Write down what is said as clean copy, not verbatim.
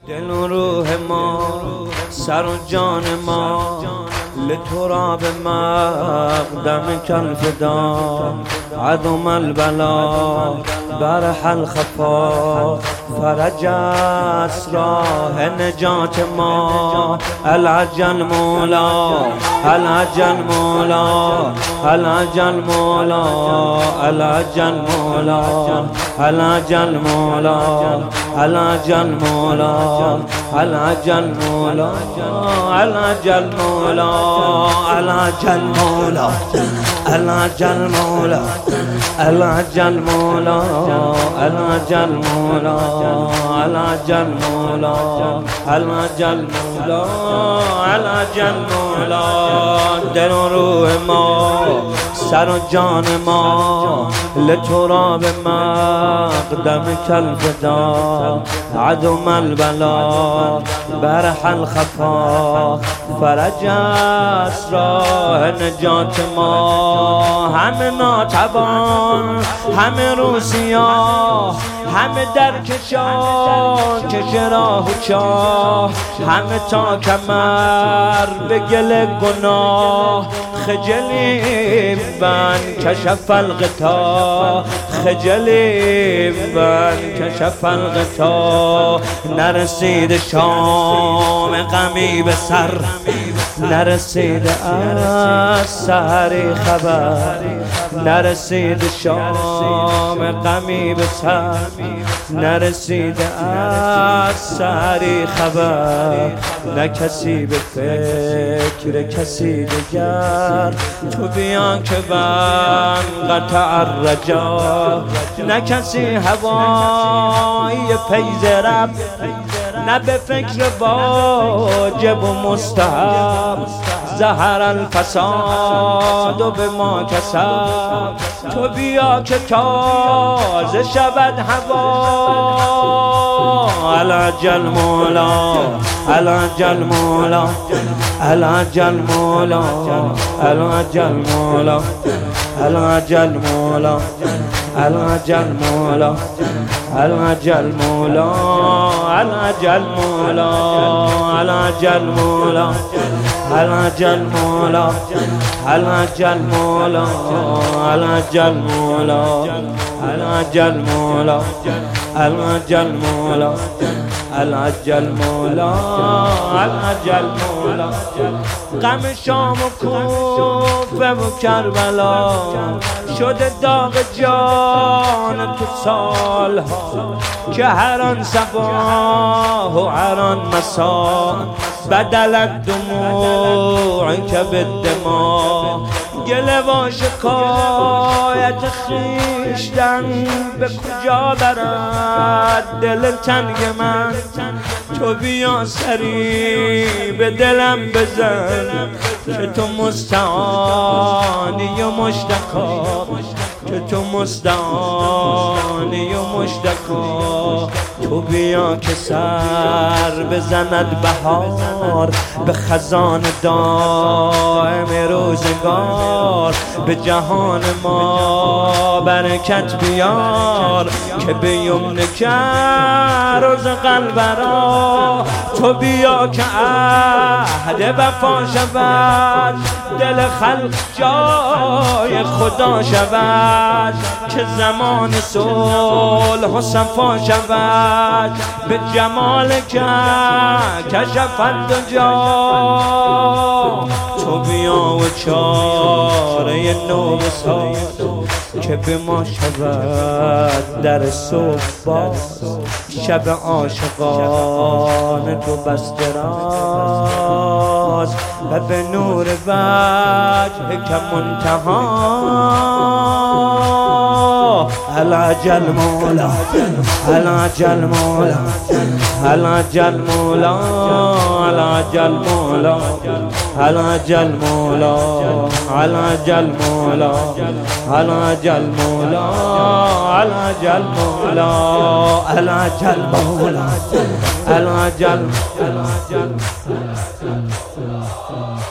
دل و روح ما، سر و جان ما، لتراب مقدمك الفدا. عظم البلا برح الخفا، فرج اسرار نجات ما. العجل مولا، العجل مولا، العجل مولا، العجل مولا، العجل مولا، العجل مولا، العجل مولا، العجل مولا، العجل مولا، العجل مولا، العجل مولا، العجل مولا، العجل مولا، العجل مولا، العجل مولا. دل و روح ما، سر و جان ما، لتراب مقدمك الفدا. عظم البلا برح الخفا، فرج اسرار نجات ما. همه ناتوان، همه روسیا، همه در کشان کش راه و چاه، همه تا کمر به گل گناه. خجلیم من کشف الغطا، خجلیم من کشف الغطا. نرسید شام غمی به سر، نرسید از سحری خبر. نرسید شام غمی به سر، نرسید از سحری خبر. نه کسی به فکر کسی دگر، تو بیان که من قطع الرجا. نه کسی هوای فیض رب، نه به فکر واجب و مستحب. ظهر الفساد و به ما کسب، تو بیا که تازه شود هوا. العجل مولا، العجل مولا، العجل مولا، العجل مولا، العجل مولا، العجل مولا، العجل مولا، العجل مولا، العجل مولا، العجل مولا، العجل مولا، العجل مولا، العجل مولا، العجل مولا، العجل مولا، العجل مولا. غم شام و کوفه و کربلا، شده داغ جان تو سالها. که هر آن صباح و هر آن مسا، بدلت دموع که به دما. گله و شکایت خویشتن به کجا برد دل تنگ من. تو بیا سری به دلم بزن، که تو مستعانی و مشتکا، که تو مستعانی و مشتکا. تو بیا که سر بزند بهار به خزان دائم روزگار. به جهان ما برکت بیار، که به یمن کرز قلبرا. تو بیا که عهد وفا شود، دل خلق جای خدا شود. که زمان صلح و صفا شود، به جمال که کشف الدجا. تو بیا و چاره نو بساز، که به ما شود در صبح باز. شب عاشقان تو بسته راز، و به نور وجه که منتهی. العجل مولا، العجل مولا، العجل مولا، العجل مولا، العجل مولا، العجل مولا، العجل مولا، العجل مولا، العجل مولا، العجل.